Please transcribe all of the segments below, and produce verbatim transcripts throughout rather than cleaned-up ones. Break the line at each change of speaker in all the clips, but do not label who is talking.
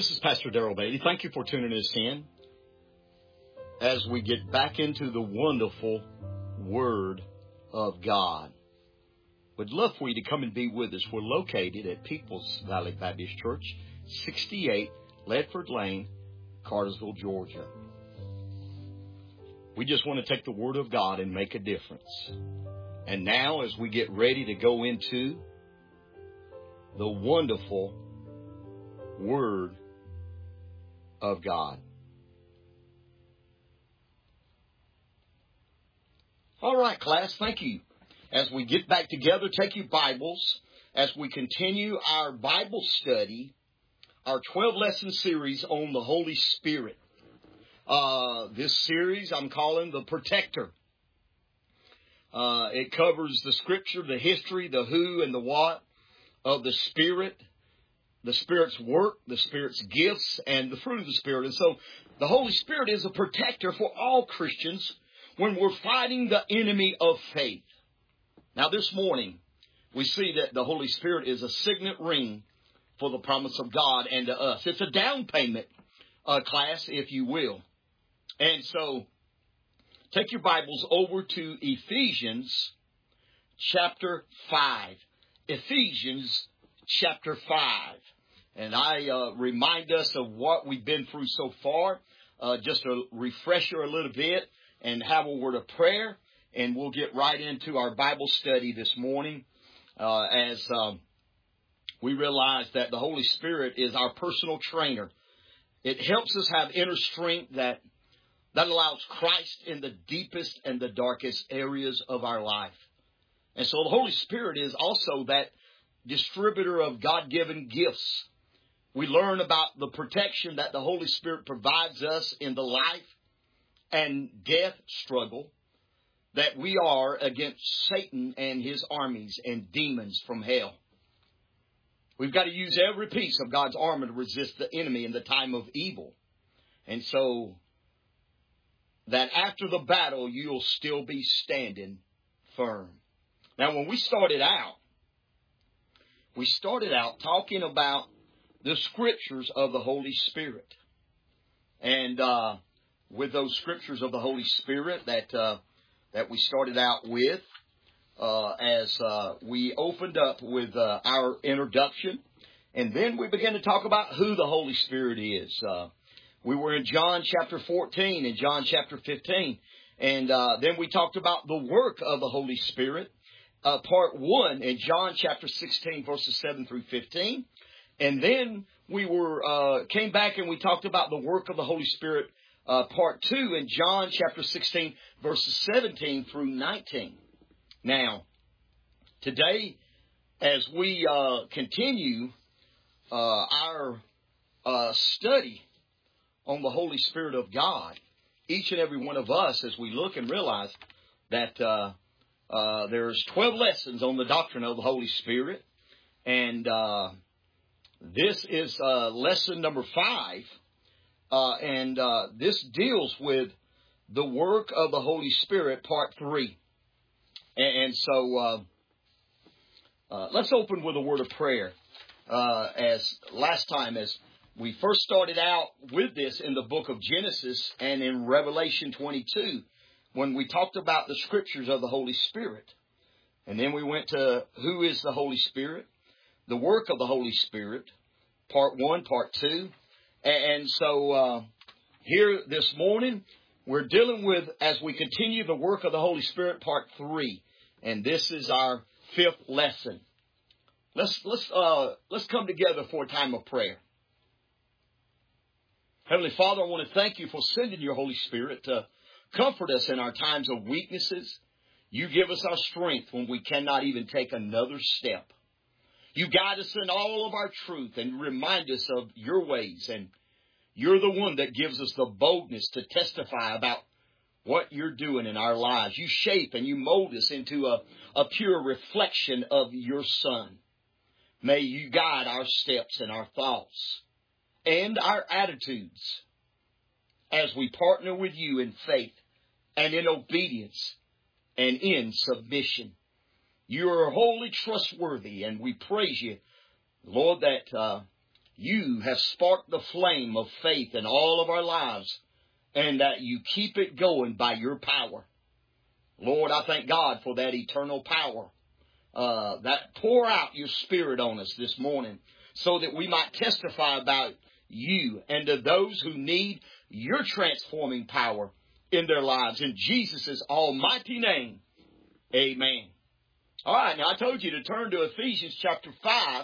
This is Pastor Darrell Bailey. Thank you for tuning us in as we get back into the wonderful Word of God. We'd love for you to come and be with us. We're located at Peoples Valley Baptist Church, sixty-eight Ledford Lane, Cartersville, Georgia. We just want to take the Word of God and make a difference. And now, as we get ready to go into the wonderful Word of God. All right, class, thank you. As we get back together, take your Bibles as we continue our Bible study, our twelve-lesson series on the Holy Spirit. Uh, this series I'm calling The Protector. Uh, it covers the Scripture, the history, the who and the what of the Spirit, the Spirit's work, the Spirit's gifts, and the fruit of the Spirit. And so the Holy Spirit is a protector for all Christians when we're fighting the enemy of faith. Now this morning, we see that the Holy Spirit is a signet ring for the promise of God and to us. It's a down payment, uh, class, if you will. And so take your Bibles over to Ephesians chapter five. Ephesians chapter five. And I uh, remind us of what we've been through so far, uh, just a refresher a little bit, and have a word of prayer. And we'll get right into our Bible study this morning uh, as uh, we realize that the Holy Spirit is our personal trainer. It helps us have inner strength that, that allows Christ in the deepest and the darkest areas of our life. And so the Holy Spirit is also that distributor of God-given gifts. We learn about the protection that the Holy Spirit provides us in the life and death struggle that we are against Satan and his armies and demons from hell. We've got to use every piece of God's armor to resist the enemy in the time of evil. And so that after the battle, you'll still be standing firm. Now, when we started out, we started out talking about the Scriptures of the Holy Spirit. And uh, with those Scriptures of the Holy Spirit that uh, that we started out with, uh, as uh, we opened up with uh, our introduction. And then we began to talk about who the Holy Spirit is. Uh, we were in John chapter fourteen and John chapter fifteen. And uh, then we talked about the work of the Holy Spirit. Uh, part one in John chapter sixteen, verses seven through fifteen. And then we were uh, came back and we talked about the work of the Holy Spirit, uh, part two in John chapter sixteen, verses seventeen through nineteen. Now, today, as we uh, continue uh, our uh, study on the Holy Spirit of God, each and every one of us, as we look and realize that uh, uh, there's twelve lessons on the doctrine of the Holy Spirit, and uh, this is uh, lesson number five, uh, and uh, this deals with the work of the Holy Spirit, part three. And, and so uh, uh, let's open with a word of prayer. Uh, as last time, as we first started out with this in the book of Genesis and in Revelation twenty-two, when we talked about the Scriptures of the Holy Spirit. And then we went to who is the Holy Spirit, the work of the Holy Spirit, part one, part two. And so uh, here this morning, we're dealing with, as we continue the work of the Holy Spirit, part three. And this is our fifth lesson. Let's, let's, uh, let's come together for a time of prayer. Heavenly Father, I want to thank you for sending your Holy Spirit to comfort us in our times of weaknesses. You give us our strength when we cannot even take another step. You guide us in all of our truth and remind us of your ways. And you're the one that gives us the boldness to testify about what you're doing in our lives. You shape and you mold us into a, a pure reflection of your Son. May you guide our steps and our thoughts and our attitudes as we partner with you in faith and in obedience and in submission. You are wholly trustworthy, and we praise you, Lord, that uh, you have sparked the flame of faith in all of our lives, and that you keep it going by your power. Lord, I thank God for that eternal power. Uh, that pour out your Spirit on us this morning so that we might testify about you and to those who need your transforming power in their lives. In Jesus' almighty name, amen. All right, now I told you to turn to Ephesians chapter five.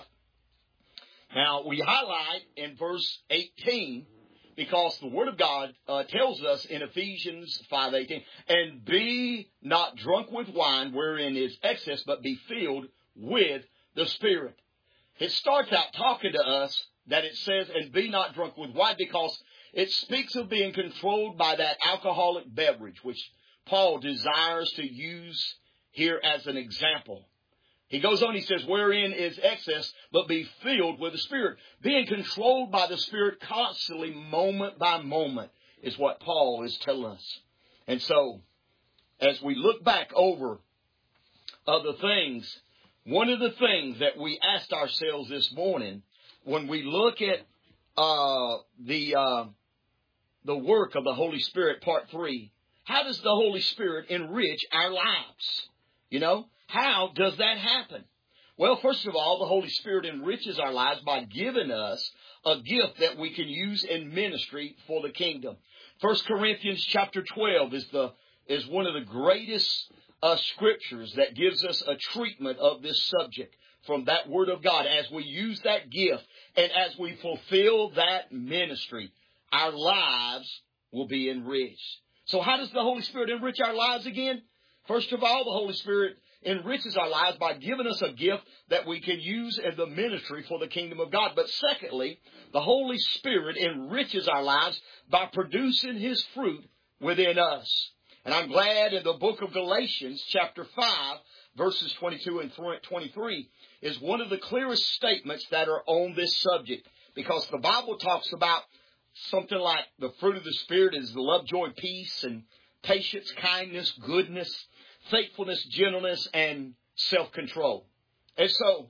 Now, we highlight in verse eighteen because the Word of God uh, tells us in Ephesians five eighteen, and be not drunk with wine wherein is excess, but be filled with the Spirit. It starts out talking to us that it says, and be not drunk with wine, because it speaks of being controlled by that alcoholic beverage, which Paul desires to use here as an example. He goes on, he says, wherein is excess, but be filled with the Spirit. Being controlled by the Spirit constantly, moment by moment, is what Paul is telling us. And so, as we look back over other things, one of the things that we asked ourselves this morning, when we look at uh, the uh, the work of the Holy Spirit, part three, how does the Holy Spirit enrich our lives? You know? How does that happen? Well, first of all, the Holy Spirit enriches our lives by giving us a gift that we can use in ministry for the kingdom. First Corinthians chapter twelve is the is one of the greatest uh, scriptures that gives us a treatment of this subject from that Word of God. As we use that gift and as we fulfill that ministry, our lives will be enriched. So how does the Holy Spirit enrich our lives again? First of all, the Holy Spirit enriches our lives by giving us a gift that we can use in the ministry for the kingdom of God. But secondly, the Holy Spirit enriches our lives by producing His fruit within us. And I'm glad in the book of Galatians, chapter five, verses twenty-two and twenty-three, is one of the clearest statements that are on this subject. Because the Bible talks about something like the fruit of the Spirit is love, joy, peace, and patience, kindness, goodness, faithfulness, gentleness, and self-control. And so,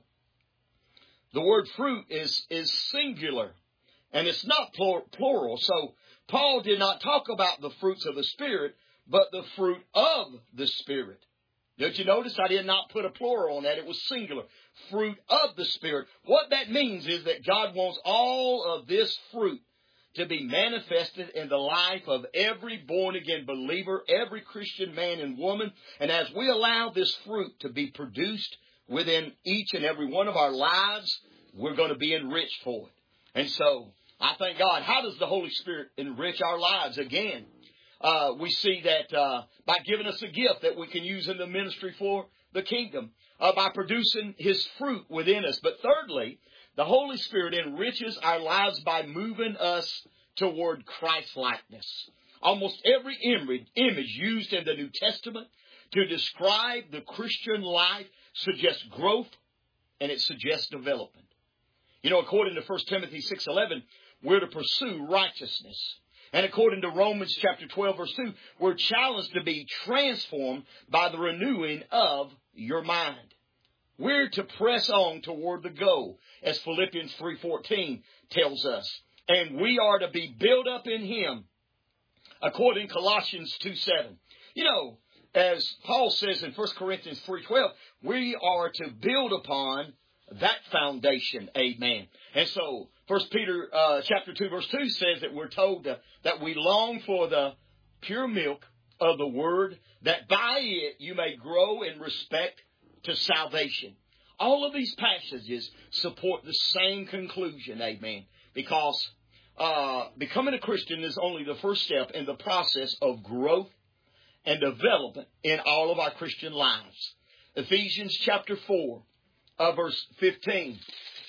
the word fruit is, is singular, and it's not plural. So, Paul did not talk about the fruits of the Spirit, but the fruit of the Spirit. Did you notice I did not put a plural on that? It was singular. Fruit of the Spirit. What that means is that God wants all of this fruit to be manifested in the life of every born-again believer, every Christian man and woman. And as we allow this fruit to be produced within each and every one of our lives, we're going to be enriched for it. And so, I thank God. How does the Holy Spirit enrich our lives? Again, uh, we see that uh, by giving us a gift that we can use in the ministry for the kingdom, uh, by producing His fruit within us. But thirdly, the Holy Spirit enriches our lives by moving us toward Christ-likeness. Almost every image, image used in the New Testament to describe the Christian life suggests growth and it suggests development. You know, according to First Timothy six eleven, we're to pursue righteousness. And according to Romans chapter twelve, verse two, we're challenged to be transformed by the renewing of your mind. We're to press on toward the goal, as Philippians three fourteen tells us. And we are to be built up in Him, according to Colossians two seven. You know, as Paul says in First Corinthians three twelve, we are to build upon that foundation. Amen. And so, First Peter uh, chapter two, verse two says that we're told to, that we long for the pure milk of the Word, that by it you may grow in respect to salvation. All of these passages support the same conclusion, amen, because uh, becoming a Christian is only the first step in the process of growth and development in all of our Christian lives. Ephesians chapter four, uh, verse fifteen.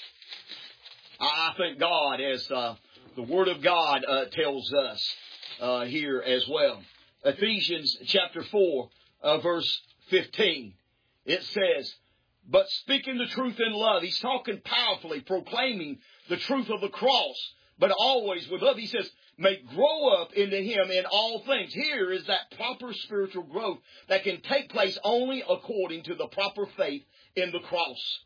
I thank God as uh, the Word of God uh, tells us uh, here as well. Ephesians chapter four, uh, verse fifteen. It says, but speaking the truth in love. He's talking powerfully, proclaiming the truth of the cross, but always with love. He says, may grow up into Him in all things. Here is that proper spiritual growth that can take place only according to the proper faith in the cross.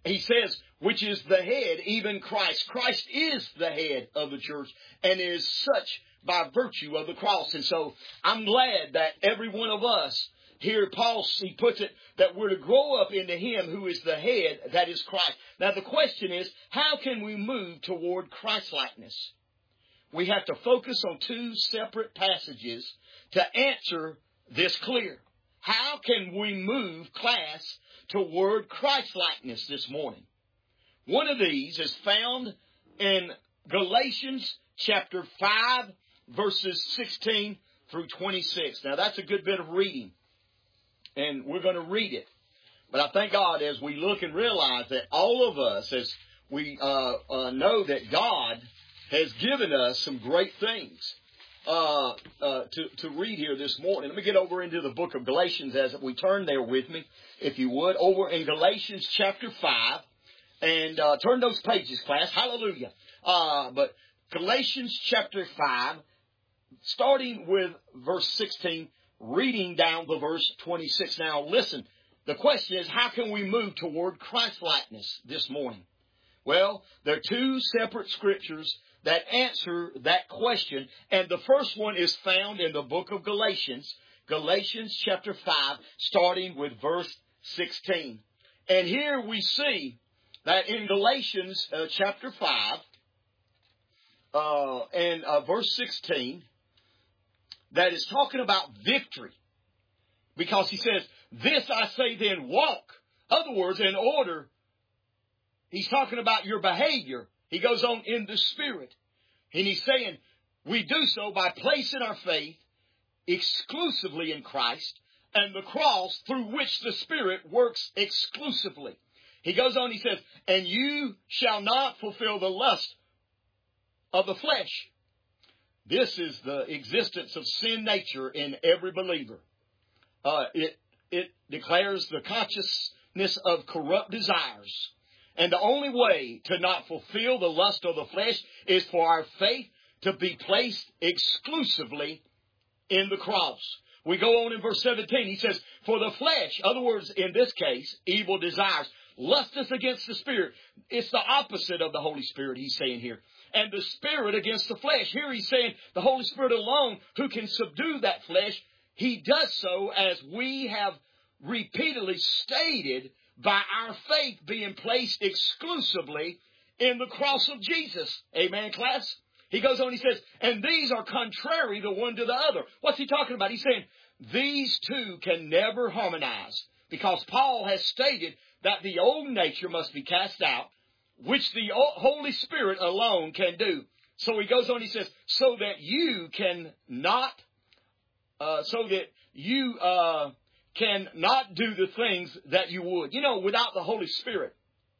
he says, which is the head, even Christ. Christ is the head of the church and is such by virtue of the cross. And so I'm glad that every one of us here, Paul, he puts it, that we're to grow up into Him who is the head, that is Christ. Now the question is, how can we move toward Christ-likeness? We have to focus on two separate passages to answer this clear. How can we move, class, toward Christ-likeness this morning? One of these is found in Galatians chapter five, verses sixteen through twenty-six. Now that's a good bit of reading, and we're going to read it. But I thank God as we look and realize that all of us, as we uh, uh, know that God has given us some great things uh, uh, to, to read here this morning. Let me get over into the book of Galatians as we turn there with me, if you would, over in Galatians chapter five. And uh, turn those pages, class. Hallelujah. Uh, but Galatians chapter five, starting with verse sixteen, reading down to verse twenty-six. Now, listen. The question is, how can we move toward Christ-likeness this morning? Well, there are two separate scriptures that answer that question. And the first one is found in the book of Galatians, Galatians chapter five, starting with verse sixteen. And here we see that in Galatians uh, chapter five uh, and uh, verse sixteen, that is talking about victory. Because he says, this I say then, walk. Other words, in order, he's talking about your behavior. He goes on in the Spirit. And he's saying, we do so by placing our faith exclusively in Christ and the cross through which the Spirit works exclusively. He goes on, he says, and you shall not fulfill the lust of the flesh. This is the existence of sin nature in every believer. Uh, it, it declares the consciousness of corrupt desires. And the only way to not fulfill the lust of the flesh is for our faith to be placed exclusively in the cross. We go on in verse seventeen. He says, for the flesh, other words, in this case, evil desires, lusteth against the Spirit. It's the opposite of the Holy Spirit, he's saying here. And the Spirit against the flesh. Here he's saying the Holy Spirit alone who can subdue that flesh. He does so, as we have repeatedly stated, by our faith being placed exclusively in the cross of Jesus. Amen, class? He goes on, he says, and these are contrary the one to the other. What's he talking about? He's saying these two can never harmonize, because Paul has stated that the old nature must be cast out, which the Holy Spirit alone can do. So he goes on, he says, so that you can not, uh, so that you uh, can not do the things that you would. You know, without the Holy Spirit,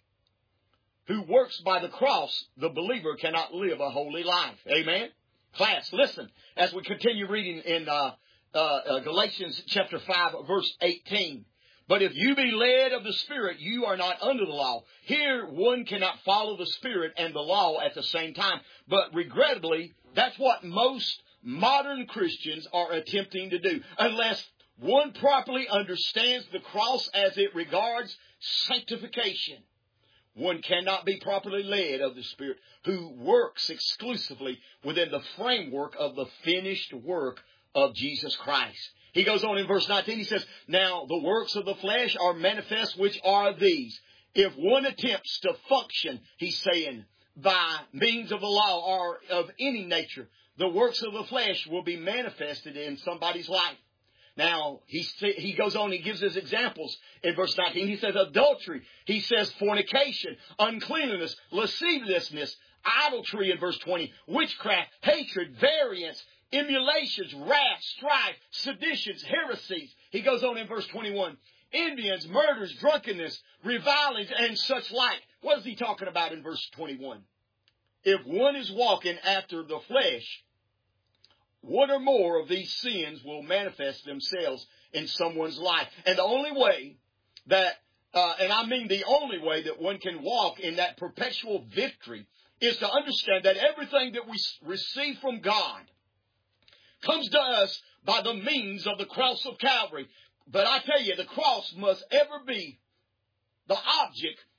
who works by the cross, the believer cannot live a holy life. Amen? Class, listen, as we continue reading in uh, uh, uh, Galatians chapter five, verse eighteen. But if you be led of the Spirit, you are not under the law. Here, one cannot follow the Spirit and the law at the same time. But regrettably, that's what most modern Christians are attempting to do. Unless one properly understands the cross as it regards sanctification, one cannot be properly led of the Spirit, who works exclusively within the framework of the finished work of Jesus Christ. He goes on in verse nineteen, he says, now the works of the flesh are manifest, which are these. If one attempts to function, he's saying, by means of the law or of any nature, the works of the flesh will be manifested in somebody's life. Now, he, he goes on, he gives us examples in verse nineteen. He says adultery. He says fornication, uncleanness, lasciviousness, idolatry in verse twenty, witchcraft, hatred, variance, emulations, wrath, strife, seditions, heresies. He goes on in verse twenty-one. Envyings, murders, drunkenness, revilings, and such like. What is he talking about in verse twenty-one? If one is walking after the flesh, one or more of these sins will manifest themselves in someone's life. And the only way that, uh, and I mean the only way that one can walk in that perpetual victory is to understand that everything that we receive from God comes to us by the means of the cross of Calvary. But I tell you, the cross must ever be the object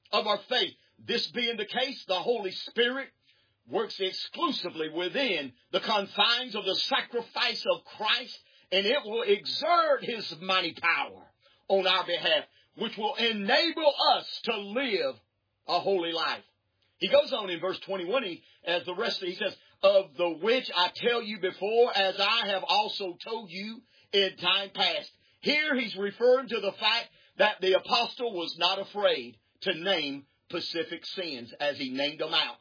of our faith. This being the case, the Holy Spirit works exclusively within the confines of the sacrifice of Christ, and it will exert His mighty power on our behalf, which will enable us to live a holy life. He goes on in verse twenty-one, he, as the rest of it, he says, of the which I tell you before, as I have also told you in time past. Here he's referring to the fact that the apostle was not afraid to name specific sins as he named them out.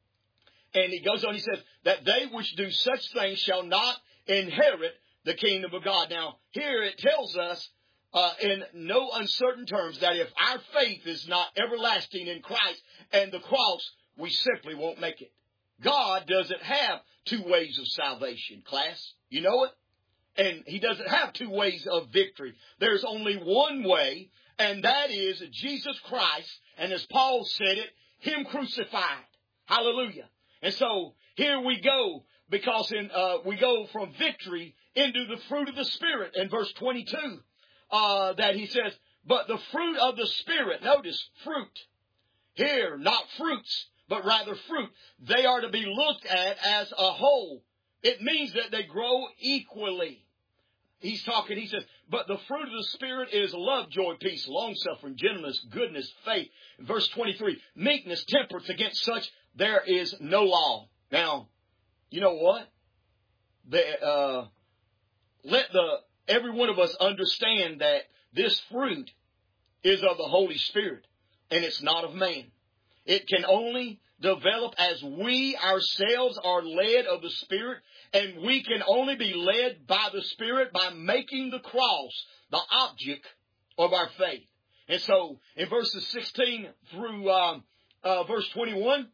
And he goes on, he says, that they which do such things shall not inherit the kingdom of God. Now, here it tells us uh, in no uncertain terms that if our faith is not everlasting in Christ and the cross, we simply won't make it. God doesn't have two ways of salvation, class. You know it? And He doesn't have two ways of victory. There's only one way, and that is Jesus Christ, and as Paul said it, Him crucified. Hallelujah. And so here we go, because in, uh, we go from victory into the fruit of the Spirit in verse twenty-two, uh, that he says, but the fruit of the Spirit, notice fruit here, not fruits, but rather fruit. They are to be looked at as a whole. It means that they grow equally. He's talking, he says, but the fruit of the Spirit is love, joy, peace, long-suffering, gentleness, goodness, faith. Verse twenty-three, meekness, temperance, against such there is no law. Now, you know what? The, uh, let the every one of us understand that this fruit is of the Holy Spirit, and it's not of man. It can only develop as we ourselves are led of the Spirit, and we can only be led by the Spirit by making the cross the object of our faith. And so, in verses sixteen through um, uh, verse twenty-one,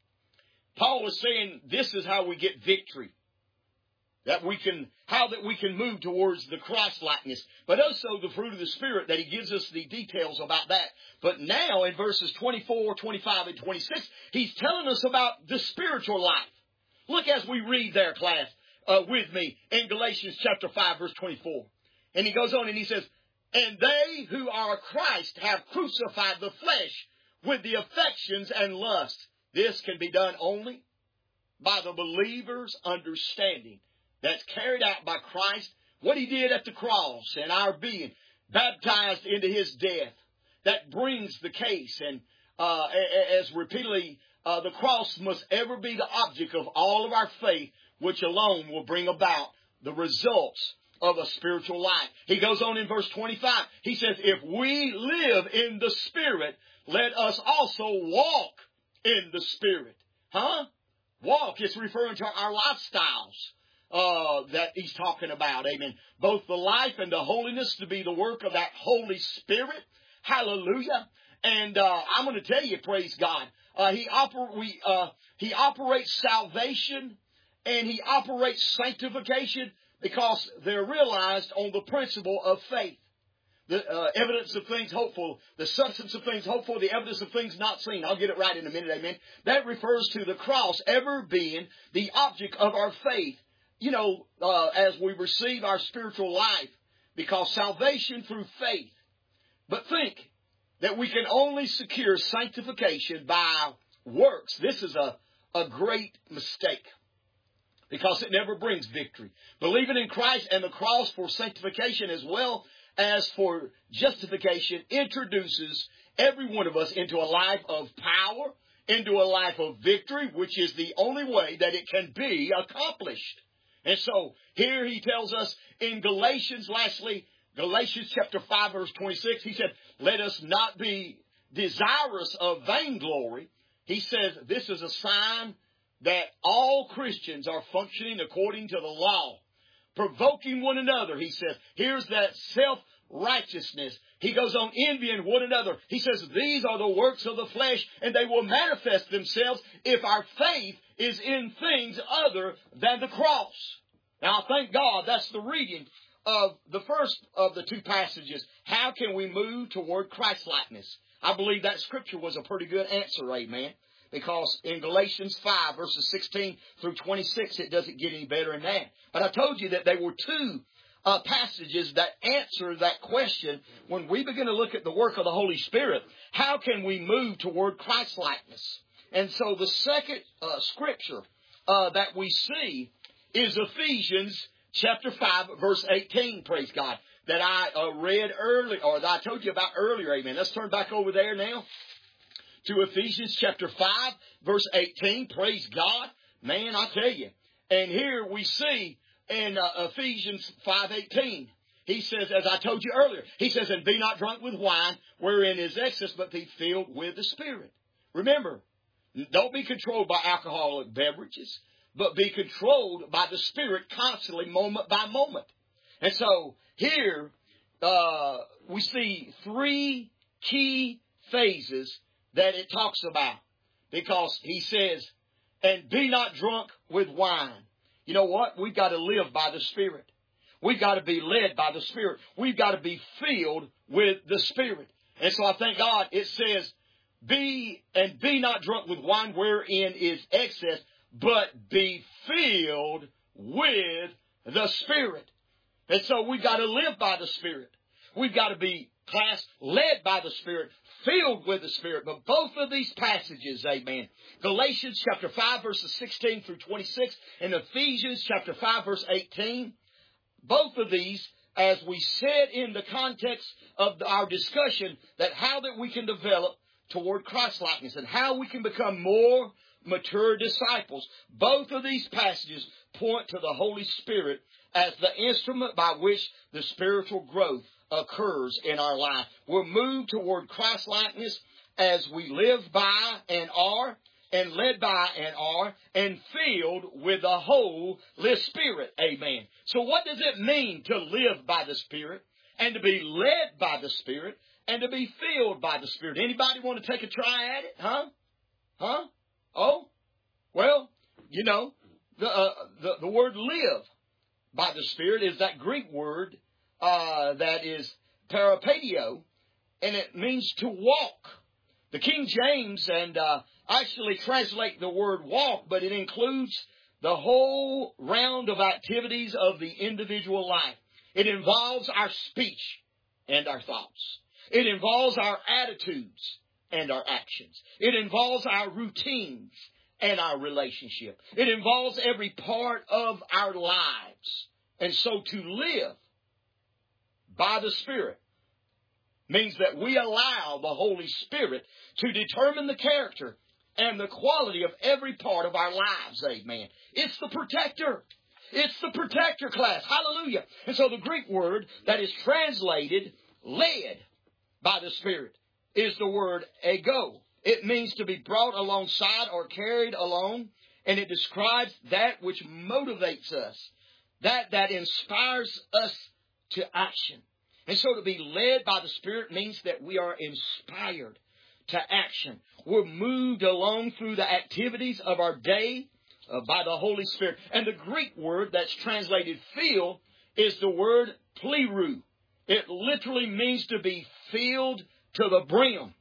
Paul is saying this is how we get victory. That we can, how that we can move towards the Christ-likeness. But also the fruit of the Spirit, that he gives us the details about that. But now in verses twenty-four, twenty-five, and twenty-six, he's telling us about the spiritual life. Look as we read there, class, uh, with me in Galatians chapter five, verse twenty-four. And he goes on and he says, and they who are Christ have crucified the flesh with the affections and lusts. This can be done only by the believer's understanding. That's carried out by Christ, what He did at the cross and our being baptized into His death. That brings the case. And uh, as repeatedly, uh, the cross must ever be the object of all of our faith, which alone will bring about the results of a spiritual life. He goes on in verse twenty-five. He says, if we live in the Spirit, let us also walk in the Spirit. Huh? Walk is referring to our lifestyles. Uh, that he's talking about. Amen. Both the life and the holiness to be the work of that Holy Spirit. Hallelujah. And, uh, I'm going to tell you, praise God, uh, he oper- we, uh, he operates salvation and he operates sanctification because they're realized on the principle of faith. The uh, evidence of things hopeful, the substance of things hopeful, the evidence of things not seen. I'll get it right in a minute, amen. That refers to the cross ever being the object of our faith. You know, uh, as we receive our spiritual life, because salvation through faith. But think that we can only secure sanctification by works. This is a, a great mistake, because it never brings victory. Believing in Christ and the cross for sanctification as well as for justification introduces every one of us into a life of power, into a life of victory, which is the only way that it can be accomplished. And so here he tells us in Galatians, lastly, Galatians chapter five, verse twenty-six, he said, let us not be desirous of vainglory. He says this is a sign that all Christians are functioning according to the law, provoking one another. He says, here's that self-righteousness. He goes on envying one another. He says, these are the works of the flesh, and they will manifest themselves if our faith is in things other than the cross. Now, thank God that's the reading of the first of the two passages. How can we move toward Christ-likeness? I believe that scripture was a pretty good answer, amen. Because in Galatians five, verses sixteen through twenty-six, it doesn't get any better than that. But I told you that they were two uh, passages that answer that question. When we begin to look at the work of the Holy Spirit, how can we move toward Christ-likeness? And so the second uh, scripture uh, that we see is Ephesians chapter five, verse eighteen, praise God, that I uh, read earlier, or that I told you about earlier, amen. Let's turn back over there now to Ephesians chapter five, verse eighteen, praise God. Man, I tell you. And here we see in uh, Ephesians five eighteen, he says, as I told you earlier, he says, and be not drunk with wine, wherein is excess, but be filled with the Spirit. Remember, don't be controlled by alcoholic beverages, but be controlled by the Spirit constantly, moment by moment. And so here uh, we see three key phases that it talks about, because he says, and be not drunk with wine. You know what? We've got to live by the Spirit. We've got to be led by the Spirit. We've got to be filled with the Spirit. And so I thank God it says, be and be not drunk with wine wherein is excess, but be filled with the Spirit. And so we've got to live by the Spirit. We've got to be class led by the Spirit, filled with the Spirit. But both of these passages, amen, Galatians chapter five, verses sixteen through twenty-six, and Ephesians chapter five, verse eighteen, both of these, as we said in the context of our discussion, that how that we can develop toward Christ-likeness and how we can become more mature disciples. Both of these passages point to the Holy Spirit as the instrument by which the spiritual growth occurs in our life. We're moved toward Christ-likeness as we live by and are, and led by and are, and filled with the Holy Spirit. Amen. So what does it mean to live by the Spirit, and to be led by the Spirit, and to be filled by the Spirit? Anybody want to take a try at it? Huh? Huh? Oh? Well, you know, the, uh, the, the word live by the Spirit is that Greek word uh, that is parapatio, and it means to walk. The King James and uh, actually translate the word walk, but it includes the whole round of activities of the individual life. It involves our speech and our thoughts. It involves our attitudes and our actions. It involves our routines and our relationship. It involves every part of our lives. And so to live by the Spirit means that we allow the Holy Spirit to determine the character and the quality of every part of our lives. Amen. It's the protector. It's the protector, class. Hallelujah. And so the Greek word that is translated led by the Spirit is the word ego. It means to be brought alongside or carried along, and it describes that which motivates us, that that inspires us to action. And so to be led by the Spirit means that we are inspired to action. We're moved along through the activities of our day uh, by the Holy Spirit. And the Greek word that's translated fill is the word plerou. It literally means to be filled to the brim.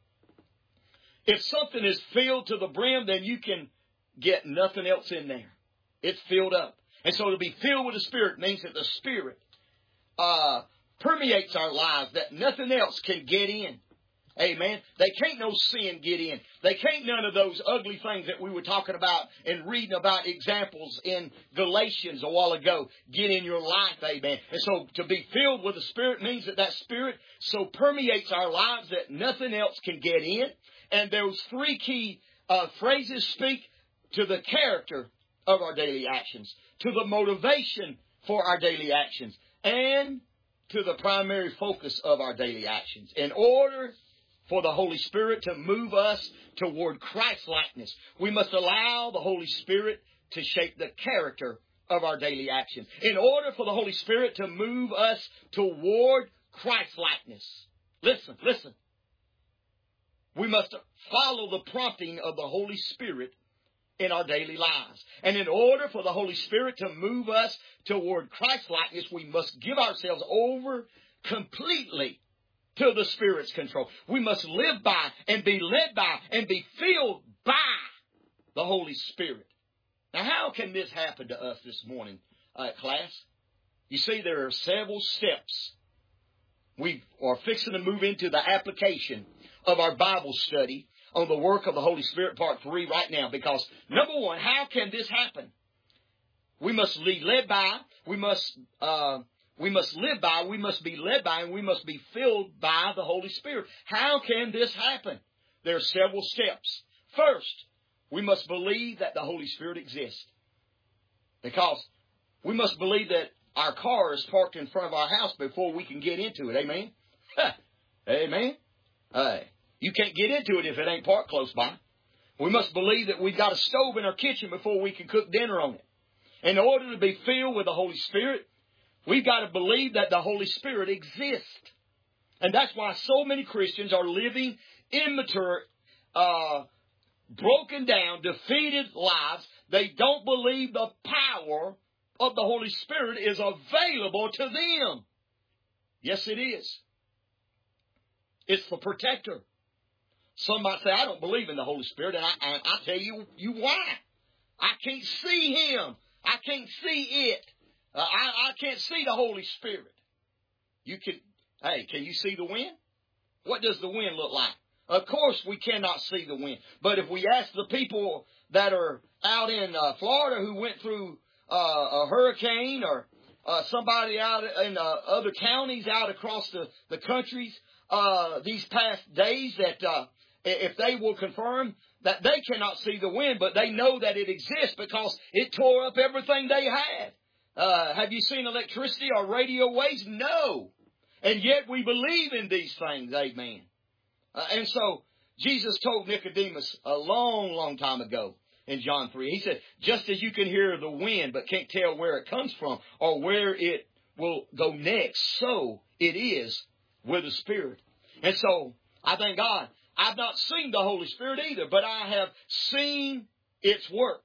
If something is filled to the brim, then you can get nothing else in there. It's filled up. And so to be filled with the Spirit means that the Spirit uh, permeates our lives, that nothing else can get in. Amen. They can't no sin get in. They can't none of those ugly things that we were talking about and reading about examples in Galatians a while ago get in your life. Amen. And so to be filled with the Spirit means that that Spirit so permeates our lives that nothing else can get in. And those three key uh, phrases speak to the character of our daily actions, to the motivation for our daily actions, and to the primary focus of our daily actions. In order for the Holy Spirit to move us toward Christ-likeness, we must allow the Holy Spirit to shape the character of our daily actions. In order for the Holy Spirit to move us toward Christ-likeness, listen, listen, we must follow the prompting of the Holy Spirit in our daily lives. And in order for the Holy Spirit to move us toward Christ-likeness, we must give ourselves over completely to the Spirit's control. We must live by and be led by and be filled by the Holy Spirit. Now, how can this happen to us this morning, uh, class? You see, there are several steps. We are fixing to move into the application of our Bible study on the work of the Holy Spirit, part three, right now. Because, number one, how can this happen? We must be led by, we must, uh, we must live by, we must be led by, and we must be filled by the Holy Spirit. How can this happen? There are several steps. First, we must believe that the Holy Spirit exists. Because we must believe that our car is parked in front of our house before we can get into it. Amen? Amen? Uh, you can't get into it if it ain't parked close by. We must believe that we've got a stove in our kitchen before we can cook dinner on it. In order to be filled with the Holy Spirit, we've got to believe that the Holy Spirit exists. And that's why so many Christians are living immature, uh, broken down, defeated lives. They don't believe the power of the Holy Spirit is available to them. Yes, it is. It's the protector. Some might say, I don't believe in the Holy Spirit, and I, I, I tell you, you why. I can't see Him. I can't see it. Uh, I, I can't see the Holy Spirit. You can, hey, can you see the wind? What does the wind look like? Of course, we cannot see the wind. But if we ask the people that are out in uh, Florida who went through uh, a hurricane, or uh, somebody out in uh, other counties out across the, the countries uh, these past days, that uh, if they will confirm that they cannot see the wind, but they know that it exists because it tore up everything they had. Uh, have you seen electricity or radio waves? No. And yet we believe in these things. Amen. Uh, and so Jesus told Nicodemus a long, long time ago in John three. He said, just as you can hear the wind but can't tell where it comes from or where it will go next, so it is with the Spirit. And so I thank God, I've not seen the Holy Spirit either, but I have seen its work.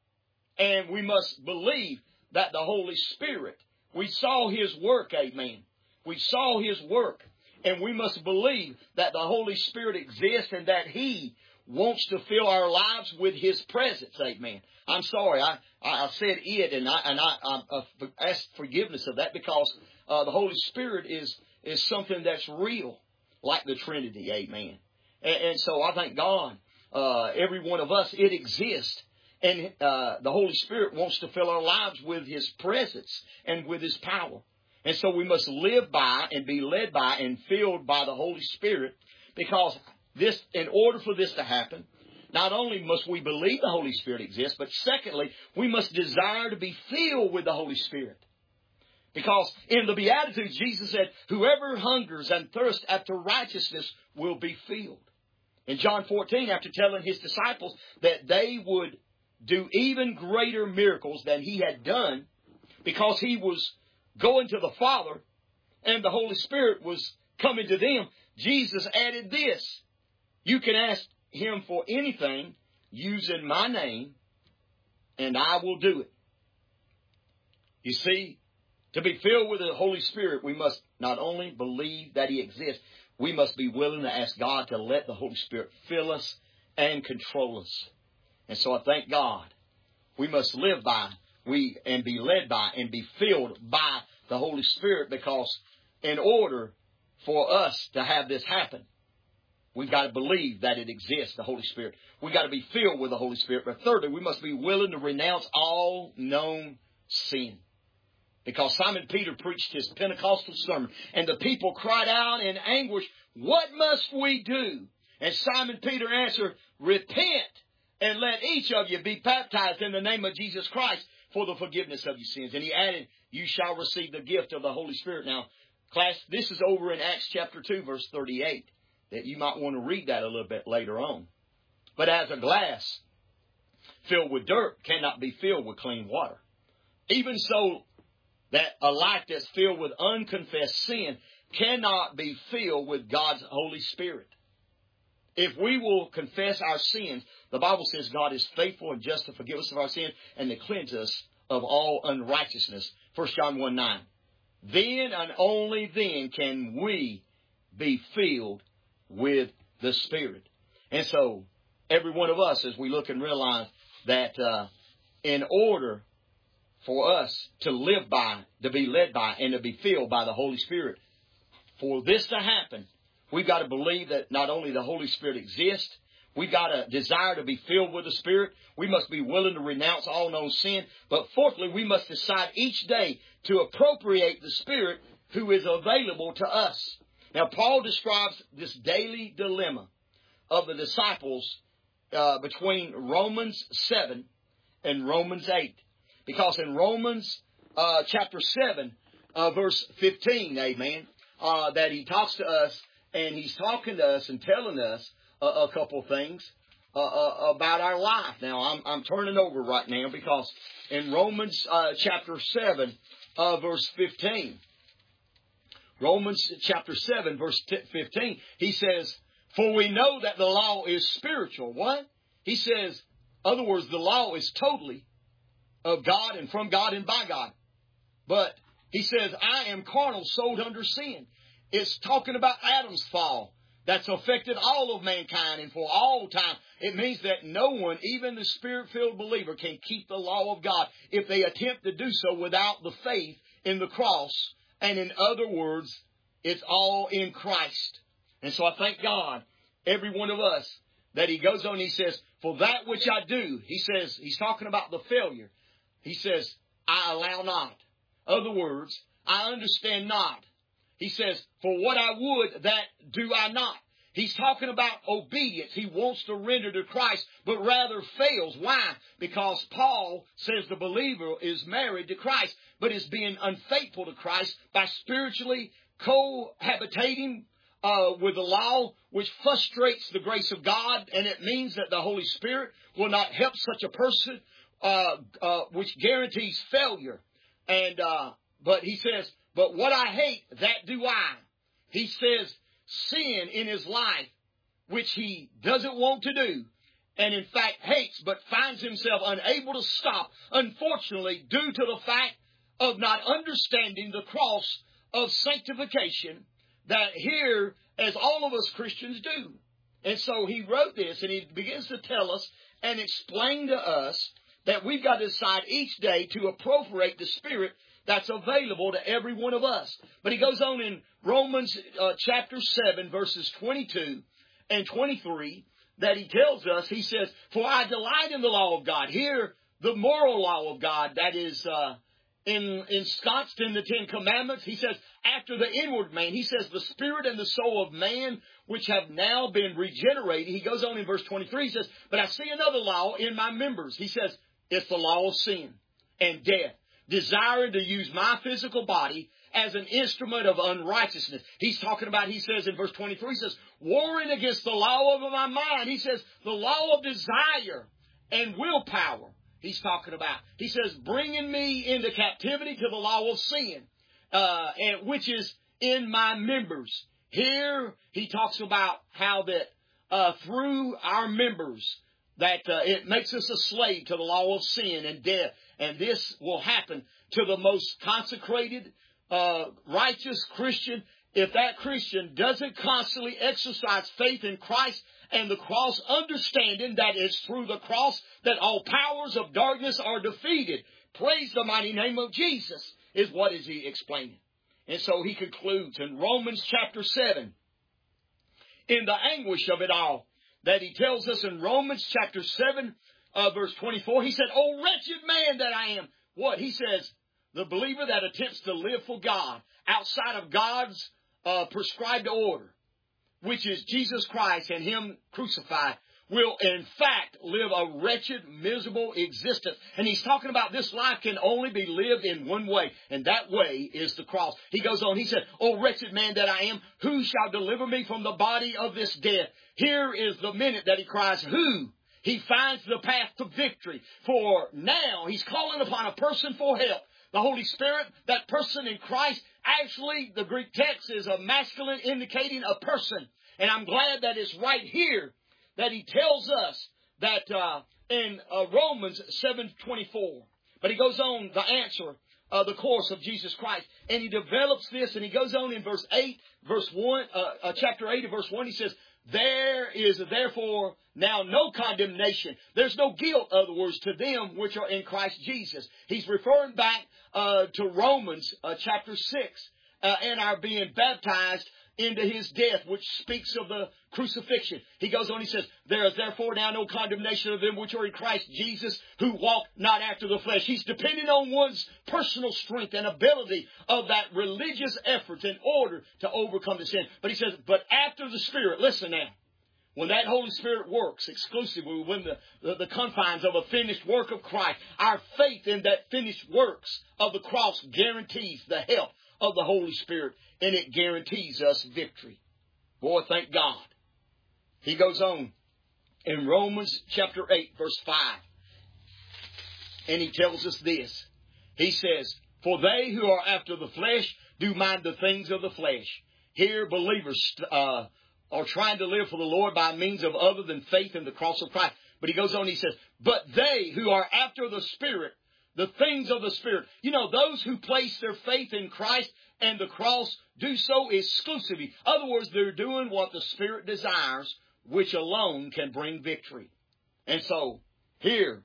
And we must believe that the Holy Spirit, we saw His work, amen. We saw His work. And we must believe that the Holy Spirit exists and that He wants to fill our lives with His presence. Amen. I'm sorry, I, I said it, and I and I, I, I asked forgiveness of that because uh, the Holy Spirit is is something that's real, like the Trinity. Amen. And, and so I thank God, uh, every one of us, it exists, and uh, the Holy Spirit wants to fill our lives with His presence and with His power. And so we must live by and be led by and filled by the Holy Spirit, because this, in order for this to happen, not only must we believe the Holy Spirit exists, but secondly, we must desire to be filled with the Holy Spirit. Because in the Beatitudes, Jesus said, whoever hungers and thirsts after righteousness will be filled. In John fourteen, after telling His disciples that they would do even greater miracles than He had done, because He was going to the Father and the Holy Spirit was coming to them, Jesus added this: you can ask Him for anything using my name, and I will do it. You see, to be filled with the Holy Spirit, we must not only believe that He exists, we must be willing to ask God to let the Holy Spirit fill us and control us. And so I thank God. We must live by we and be led by and be filled by the Holy Spirit, because in order for us to have this happen, we've got to believe that it exists, the Holy Spirit. We've got to be filled with the Holy Spirit. But thirdly, we must be willing to renounce all known sin. Because Simon Peter preached his Pentecostal sermon, and the people cried out in anguish, what must we do? And Simon Peter answered, repent and let each of you be baptized in the name of Jesus Christ for the forgiveness of your sins. And he added, you shall receive the gift of the Holy Spirit. Now, class, this is over in Acts chapter two, verse thirty-eight, that you might want to read that a little bit later on. But as a glass filled with dirt cannot be filled with clean water, even so that a life that's filled with unconfessed sin cannot be filled with God's Holy Spirit. If we will confess our sins, the Bible says God is faithful and just to forgive us of our sins and to cleanse us of all unrighteousness. First John one nine. Then and only then can we be filled with the Spirit. And so, every one of us, as we look and realize that uh, in order for us to live by, to be led by, and to be filled by the Holy Spirit. For this to happen, we've got to believe that not only the Holy Spirit exists, we've got a desire to be filled with the Spirit. We must be willing to renounce all known sin. But fourthly, we must decide each day to appropriate the Spirit who is available to us. Now, Paul describes this daily dilemma of the disciples uh, between Romans seven and Romans eight. Because in Romans uh, chapter seven, uh, verse fifteen, amen, uh, that he talks to us, and he's talking to us and telling us a, a couple things uh, uh, about our life. Now, I'm, I'm turning over right now because in Romans uh, chapter seven, uh, verse fifteen, Romans chapter seven, verse fifteen, he says, "For we know that the law is spiritual." What? He says, in other words, the law is totally of God and from God and by God. But he says, "I am carnal, sold under sin." It's talking about Adam's fall that's affected all of mankind and for all time. It means that no one, even the Spirit-filled believer, can keep the law of God if they attempt to do so without the faith in the cross. And in other words, it's all in Christ. And so I thank God, every one of us, that he goes on, he says, "For that which I do," he says, he's talking about the failure. He says, "I allow not." Other words, I understand not. He says, "For what I would, that do I not." He's talking about obedience. He wants to render to Christ, but rather fails. Why? Because Paul says the believer is married to Christ, but is being unfaithful to Christ by spiritually cohabitating uh, with the law, which frustrates the grace of God, and it means that the Holy Spirit will not help such a person, uh, uh, which guarantees failure. And uh, but he says, "But what I hate, that do I." He says, sin in his life, which he doesn't want to do, and in fact hates, but finds himself unable to stop, unfortunately, due to the fact of not understanding the cross of sanctification that here, as all of us Christians do. And so he wrote this, and he begins to tell us and explain to us that we've got to decide each day to appropriate the Spirit that's available to every one of us. But he goes on in Romans uh, chapter seven, verses twenty-two and twenty-three, that he tells us, he says, "For I delight in the law of God." Here, the moral law of God that is uh, in, ensconced in the Ten Commandments. He says, after the inward man, he says, the spirit and the soul of man, which have now been regenerated. He goes on in verse twenty-three, he says, "But I see another law in my members." He says, it's the law of sin and death, desiring to use my physical body as an instrument of unrighteousness. He's talking about, he says in verse twenty-three, he says, warring against the law of my mind. He says, the law of desire and willpower. He's talking about, he says, bringing me into captivity to the law of sin, uh, and which is in my members. Here he talks about how that uh, through our members, that uh, it makes us a slave to the law of sin and death. And this will happen to the most consecrated, uh, righteous Christian. If that Christian doesn't constantly exercise faith in Christ and the cross, understanding that it's through the cross that all powers of darkness are defeated. Praise the mighty name of Jesus, is what is he explaining. And so he concludes in Romans chapter seven, in the anguish of it all, that he tells us in Romans chapter seven, uh, verse twenty-four, he said, "O wretched man that I am." What? He says, the believer that attempts to live for God outside of God's uh, prescribed order, which is Jesus Christ and him crucified, will in fact live a wretched, miserable existence. And he's talking about this life can only be lived in one way, and that way is the cross. He goes on, he said, "O wretched man that I am, who shall deliver me from the body of this death?" Here is the minute that he cries, who? He finds the path to victory. For now he's calling upon a person for help. The Holy Spirit, that person in Christ, actually the Greek text is a masculine indicating a person. And I'm glad that it's right here that he tells us that uh, in uh, Romans seven twenty-four. But he goes on the answer, uh, the course of Jesus Christ. And he develops this, and he goes on in verse eight, verse one, uh, uh, chapter eight of verse one, he says, there is therefore now no condemnation. There's no guilt, in other words, to them which are in Christ Jesus. He's referring back uh, to Romans uh, chapter six uh, and our being baptized into His death, which speaks of the crucifixion. He goes on, he says, there is therefore now no condemnation of them which are in Christ Jesus, who walk not after the flesh. He's depending on one's personal strength and ability of that religious effort in order to overcome the sin. But he says, but after the Spirit, listen now, when that Holy Spirit works exclusively within the, the, the confines of a finished work of Christ, our faith in that finished works of the cross guarantees the help of the Holy Spirit, and it guarantees us victory. Boy, thank God. He goes on in Romans chapter eight, verse five, and he tells us this. He says, for they who are after the flesh do mind the things of the flesh. Here believers uh, are trying to live for the Lord by means of other than faith in the cross of Christ. But he goes on, he says, but they who are after the Spirit, the things of the Spirit. You know, those who place their faith in Christ and the cross do so exclusively. In other words, they're doing what the Spirit desires, which alone can bring victory. And so, here,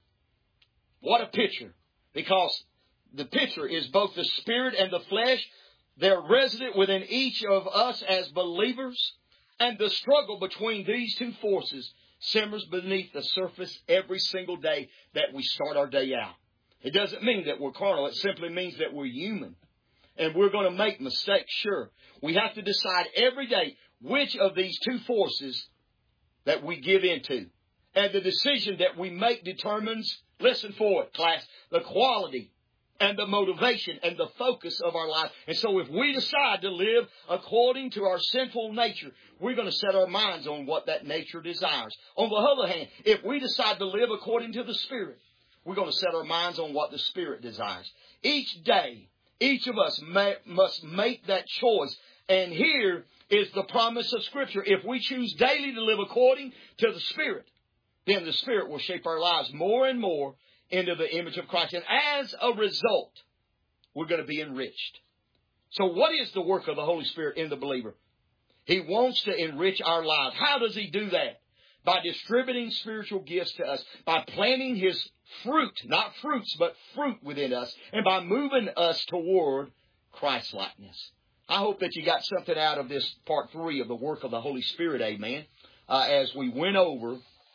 what a picture. Because the picture is both the Spirit and the flesh. They're resident within each of us as believers. And the struggle between these two forces simmers beneath the surface every single day that we start our day out. It doesn't mean that we're carnal. It simply means that we're human. And we're going to make mistakes, sure. We have to decide every day which of these two forces that we give into. And the decision that we make determines, listen for it, class, the quality and the motivation and the focus of our life. And so if we decide to live according to our sinful nature, we're going to set our minds on what that nature desires. On the other hand, if we decide to live according to the Spirit, we're going to set our minds on what the Spirit desires. Each day, each of us may, must make that choice. And here is the promise of Scripture. If we choose daily to live according to the Spirit, then the Spirit will shape our lives more and more into the image of Christ. And as a result, we're going to be enriched. So what is the work of the Holy Spirit in the believer? He wants to enrich our lives. How does He do that? By distributing spiritual gifts to us, by planting His fruit, not fruits, but fruit within us, and by moving us toward Christ-likeness. I hope that you got something out of this part three of the work of the Holy Spirit, amen, uh, as we went over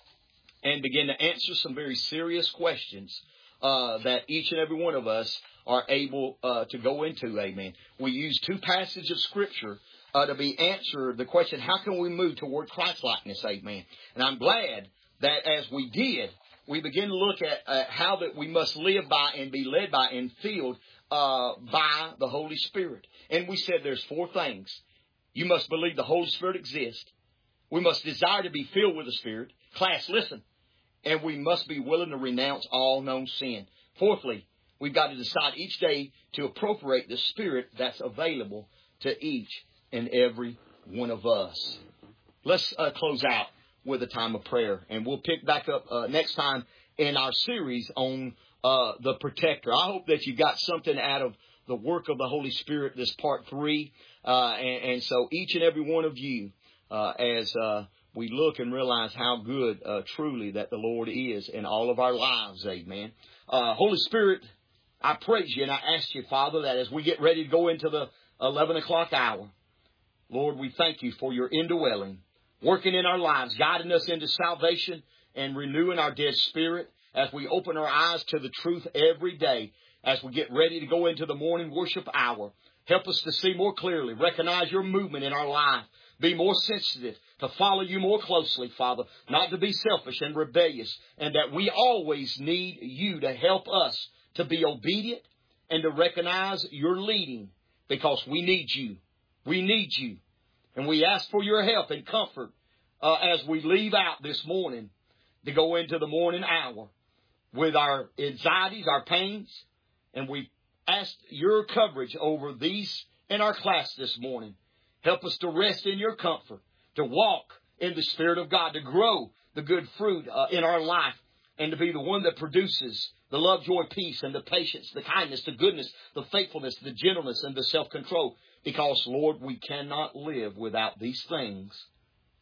and began to answer some very serious questions uh, that each and every one of us are able uh, to go into, amen. We use two passages of Scripture Uh, to be answered the question, how can we move toward Christ-likeness, amen? And I'm glad that as we did, we begin to look at uh, how that we must live by and be led by and filled uh, by the Holy Spirit. And we said there's four things. You must believe the Holy Spirit exists. We must desire to be filled with the Spirit. Class, listen. And we must be willing to renounce all known sin. Fourthly, we've got to decide each day to appropriate the Spirit that's available to each and every one of us. Let's uh, close out with a time of prayer. And we'll pick back up uh, next time in our series on uh, the protector. I hope that you got something out of the work of the Holy Spirit, this part three. Uh, and, and so each and every one of you, uh, as uh, we look and realize how good uh, truly that the Lord is in all of our lives, amen. Uh, Holy Spirit, I praise you and I ask you, Father, that as we get ready to go into the eleven o'clock hour, Lord, we thank you for your indwelling, working in our lives, guiding us into salvation and renewing our dead spirit as we open our eyes to the truth every day as we get ready to go into the morning worship hour. Help us to see more clearly, recognize your movement in our life, be more sensitive, to follow you more closely, Father, not to be selfish and rebellious, and that we always need you to help us to be obedient and to recognize your leading because we need you. We need you. And we ask for your help and comfort uh, as we leave out this morning to go into the morning hour with our anxieties, our pains. And we ask your coverage over these in our class this morning. Help us to rest in your comfort, to walk in the Spirit of God, to grow the good fruit uh, in our life, and to be the one that produces the love, joy, peace, and the patience, the kindness, the goodness, the faithfulness, the gentleness, and the self-control. Because, Lord, we cannot live without these things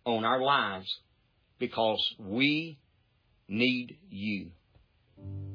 on our lives because we need you.